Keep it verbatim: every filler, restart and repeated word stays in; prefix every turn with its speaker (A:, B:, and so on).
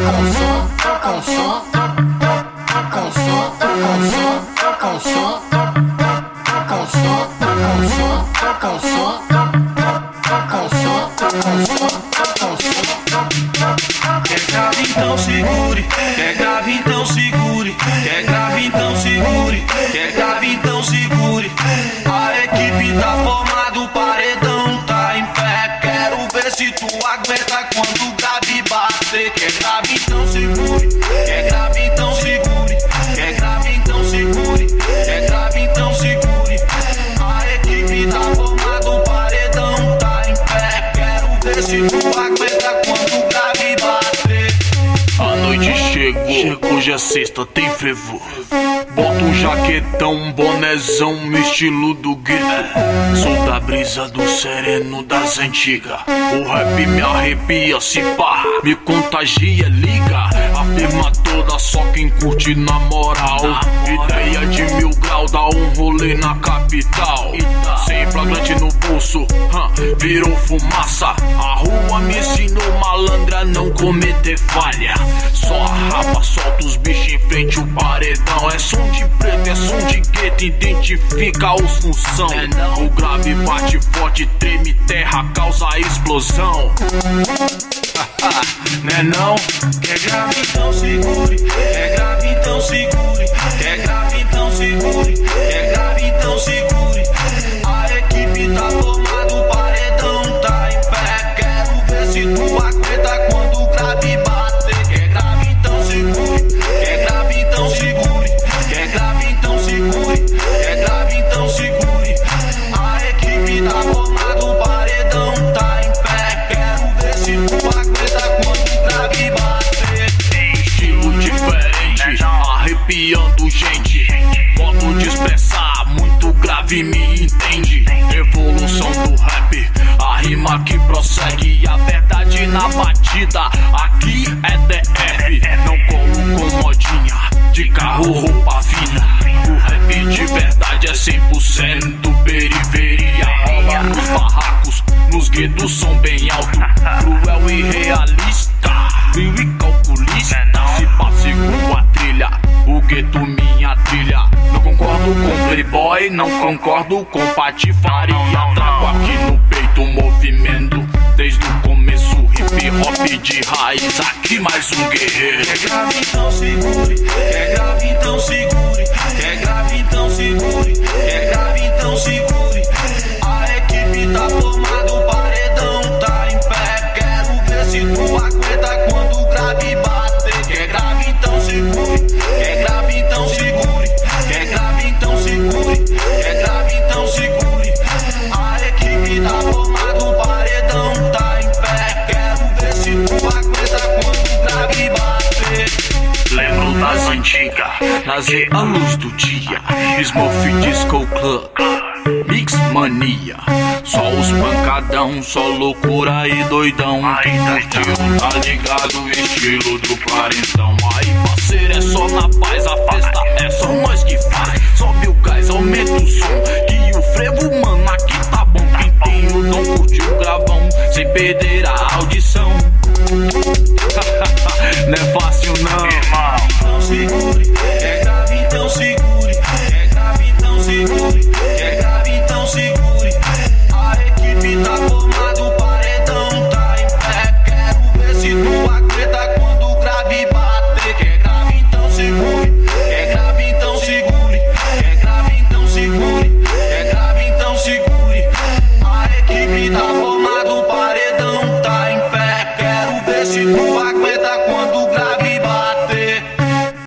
A: Quer grave então segure, quer grave então segure, quer grave então segure, quer grave então segure. A equipe tá formada, o paredão tá em pé. Quero ver se tu aguenta quando o grave bater. Quer grave então segure, quer grave então segure, quer grave então segure, quer grave então segure. A equipe tá formada, o paredão tá em pé. Quero ver se tu aguenta quando o grave bater.
B: A noite chegou, chegou, hoje é sexta, tem fervor. Bota um jaquetão, um bonézão, estilo do gueto. Sou da brisa do sereno das antigas. O rap me arrepia, se pá, me contagia, liga. A firma toda, só quem curte na moral. Ideia de mil grau, dá um rolê na capital. Sem flagrante no bolso, virou fumaça. A rua me ensinou, malandra, não cometer falha. Só rapa, solta os bichos em frente o paredão. É som de preto, é som de gueto, identifica os função. O grave bate forte, treme terra, causa explosão. Né não?
A: Quer grave então segure, quer grave então segure, quer grave então segure, quer grave então segure. A equipe tá formada, o paredão tá em pé. Quero ver se tu aguenta quando o grave bater. Quer grave então segure, quer grave então segure, quer grave então segure, quer grave então segure. A equipe tá formada, o paredão tá em pé. Quero ver se tu aguenta quando o grave bater.
B: Tem estilo diferente, arrepiando gente. Modo de expressar, muito grave, me entende. Evolução do rap, a rima que prossegue. A verdade na batida, aqui é D F. Não colo com modinha, de carro, roupa fina. O rap de verdade é cem por cento periferia. Rola nos barracos, nos guetos som bem alto. Cruel e realista, frio e calculista. Se passe com a trilha, o gueto minha trilha. Não concordo com playboy, não concordo com patifaria. Trago aqui no peito o movimento desde o começo. Hip hop de raiz, aqui mais um guerreiro.
A: Quer grave então segure, quer grave então segure, quer grave então segure, quer grave então segure. A equipe tá formada, o paredão tá em pé. Quero ver se tu aguenta quando o grave bater. Quer grave então segure, quer grave então segure, quer grave então segure, quer grave então segure. A equipe tá formada, o paredão tá em pé. Quero ver se tu aguenta quando o grave bater.
B: Lembro das antigas, nascer à luz do dia. Smurf Disco Club, Mix Mania. Só os pancadão, só loucura e doidão. Quem curtiu, tá ligado, estilo do quarentão. Aí parceiro, é só na paz, a festa é só nós que faz. Sobe o gás, aumenta o som, e o frevo, mano, aqui tá bom. Quem tem o dom, curtiu o gravão, sem perder a audição. Não é fácil não, irmão.
A: Então segure, quer grave então segure, quer grave então segure, quer grave então segure. A equipe tá formada, o paredão tá em pé. Quero ver se tu aguenta quando o grave bater. Quer grave então segure, quer grave então segure, quer grave então segure, quer grave então segure. A equipe tá formada, o paredão tá em pé. Quero ver se tu